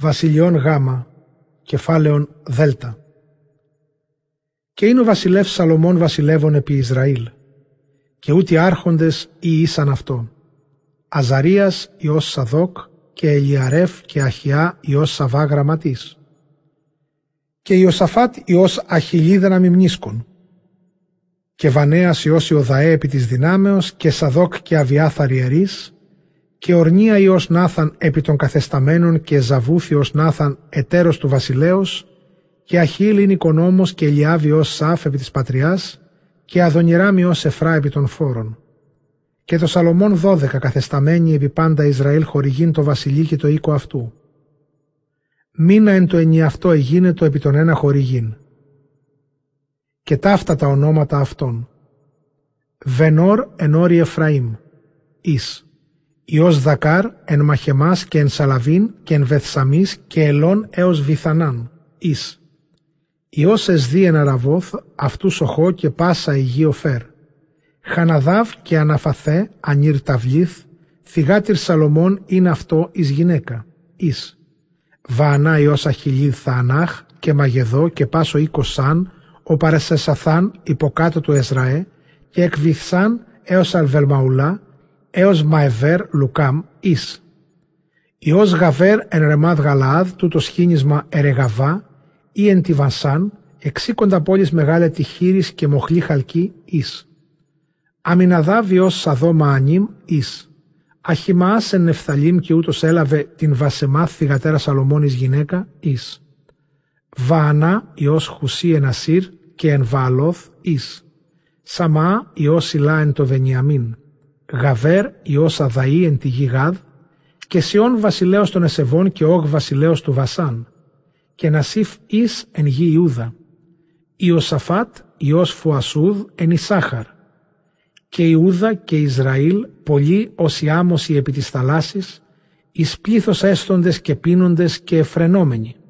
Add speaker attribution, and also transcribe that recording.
Speaker 1: Βασιλειών Γ, κεφάλαιον Δ. Και είναι ο βασιλεύς Σαλομών βασιλεύων επί Ισραήλ, και ούτι άρχοντες ή ήσαν αυτό, Αζαρίας ιός Σαδόκ και Ελιαρέφ και Αχιά ιός Σαβά γραμματής, και Ιωσαφάτ ιός Αχιλίδα να μιμνίσκον, και Βανέας ιός Ιωδαέ επί της δυνάμεως, και Σαδόκ και Αβιάθαρ ιερείς, και Ορνία ιός Νάθαν επί των καθεσταμένων, και Ζαβούθ ιός Νάθαν εταίρος του βασιλέως, και Αχίλ είναι οικονόμος, και Ελιάβ ιός Σαφ επί της πατριάς, και Αδονιράμ ιός Εφρά επί των φόρων. Και το Σαλομών 12 καθεσταμένοι επί πάντα Ισραήλ χορηγήν το βασιλεί και το οίκο αυτού. Μήνα εν το ενιαυτό εγίνετο επί τον ένα χορηγήν. Και ταύτα τα ονόματα αυτών. Βενόρ εν όρη Εφραήμ, εις. Ιός Δακάρ εν Μαχεμάς και εν Σαλαβίν και εν Βεθσαμής και Ελών έως Βιθανάν, εις. Ιός Εσδί εν Αραβόθ, αυτού Σοχό και πάσα ηγείο Φέρ. Χαναδάβ και Αναφαθέ, Ανήρ Ταυλίθ, θυγάτηρ Σαλομών είναι αυτό εις γυναίκα, εις. Βαανά ιός Αχιλίδ Θανάχ και Μαγεδό και πάσο οίκος Σαν, ο Παρεσεσαθάν υποκάτω του Εσραέ, και εκ Βιθσάν έως Αλβελμαουλά, έως Μαεβέρ Λουκάμ, εις. Ιός Γαβέρ εν Ρεμάδ Γαλαάδ, τούτο σχήνισμα Ερεγαβά, ή εν τη Βανσάν, εξήκοντα πόλης μεγάλε τη Χήρης και Μοχλή Χαλκή, εις. Αμιναδάβ ιός Σαδό Μαανίμ, εις. Αχιμαάς εν Νεφθαλίμ και ούτως έλαβε την Βασεμάθ θυγατέρα Σαλομώνης γυναίκα, εις. Βαανά ιός Χουσί εν Ασύρ και εν Βααλόθ, εις. Σαμά ιός Ηλά εν το Βενιαμίν. Γαβέρ ιός Αδαή εν τη γη Γάδ, και Σιών βασιλέως των Εσεβών και Όγ βασιλέως του Βασάν, και Νασίφ εις εν γη Ιούδα. Ιωσαφάτ ιός Φουασούδ εν Ισάχαρ, και Ιούδα και Ισραήλ πολλοί ως οι άμμοσοι επί της θαλάσσης, εις πλήθος έστοντες και πίνοντες και εφρενόμενοι.